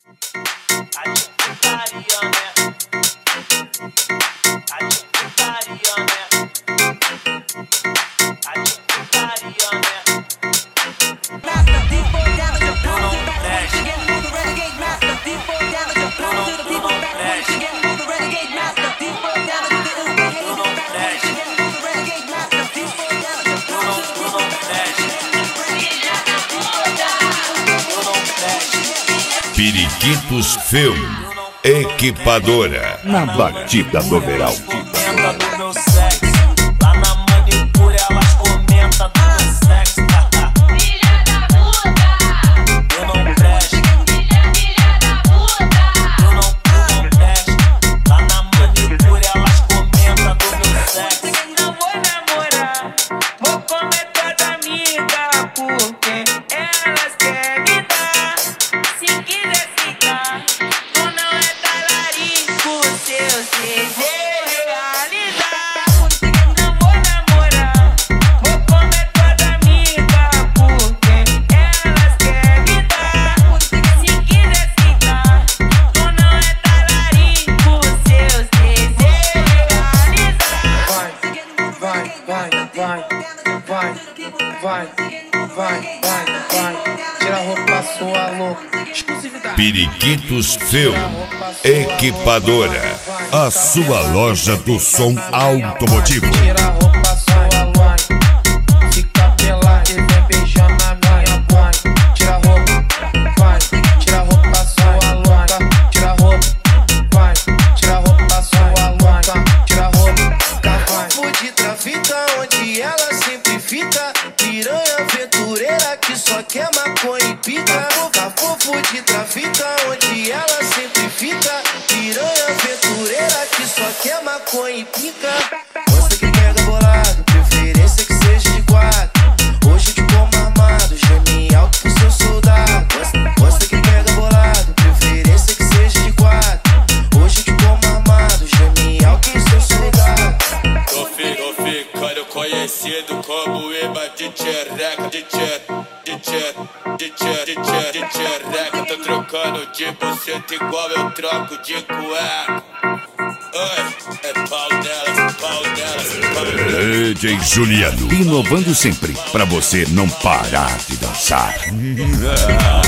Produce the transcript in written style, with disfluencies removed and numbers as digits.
Periquitos Film, equipadora, na batida do verão. Tira a roupa sua louca. Periquitos Film, equipadora, a sua loja do som automotivo. Tira a roupa sua louca. Fica pelada e vem beijar na minha mãe. Tira a roupa, vai. Tira a roupa sua louca. Tira a roupa, vai. Tira a roupa sua louca. Tira a roupa, vai. Fui de trafita onde ela sempre fica. Piranha aventureira que só quer maconha e pica. Fofo de trafita onde ela sempre fica. Piranha aventureira que só quer maconha e pica. Gosta que pega bolado, preferência que seja de quatro. Hoje de como armado, geme alto pro seu soldado. Gosta que pega bolado, preferência que seja de quatro. Hoje de como armado, geme alto pro seu soldado. Tô ficando conhecido como Eba de tchereca, de tchereca. Tô trocando de buceta igual eu troco de cueca. Oi, é pau dela, pau dela, pau dela. DJ Juliano, inovando sempre, pra você não parar de dançar.